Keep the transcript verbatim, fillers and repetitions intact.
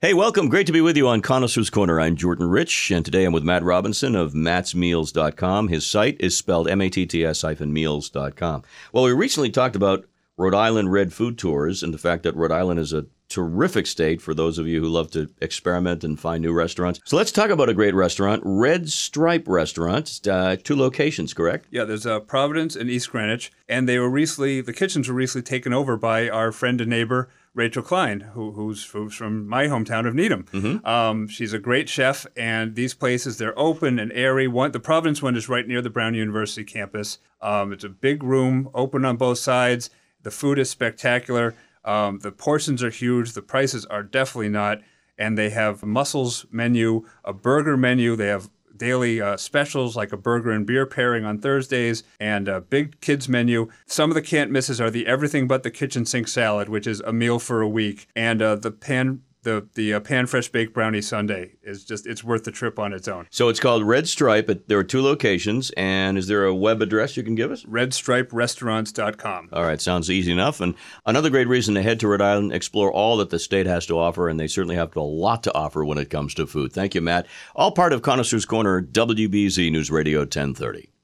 Hey, welcome. Great to be with you on Connoisseur's Corner. I'm Jordan Rich, and today I'm with Matt Robinson of matts meals dot com. His site is spelled M A T T S meals dot com. Well, we recently talked about Rhode Island Red Food Tours and the fact that Rhode Island is a terrific state for those of you who love to experiment and find new restaurants. So let's talk about a great restaurant, Red Stripe Restaurant. Uh, two locations, correct? Yeah, there's uh, Providence and East Greenwich, and they were recently, the kitchens were recently taken over by our friend and neighbor, Rachel Klein, who, who's, who's from my hometown of Needham. Mm-hmm. Um, she's a great chef, and these places, they're open and airy. One, the Providence one is right near the Brown University campus. Um, it's a big room, open on both sides. The food is spectacular. Um, the portions are huge. The prices are definitely not. And they have a mussels menu, a burger menu. They have daily uh, specials like a burger and beer pairing on Thursdays, and a big kids menu. Some of the can't misses are the everything but the kitchen sink salad, which is a meal for a week, and uh, the pan the the uh, pan fresh baked brownie sundae is just it's worth the trip on its own. So it's called Red Stripe. There are two locations, and is there a web address you can give us? red stripe restaurants dot com. All right, sounds easy enough. And another great reason to head to Rhode Island, explore all that the state has to offer, and they certainly have a lot to offer when it comes to food. Thank you, Matt. All part of Connoisseur's Corner, W B Z News Radio ten thirty.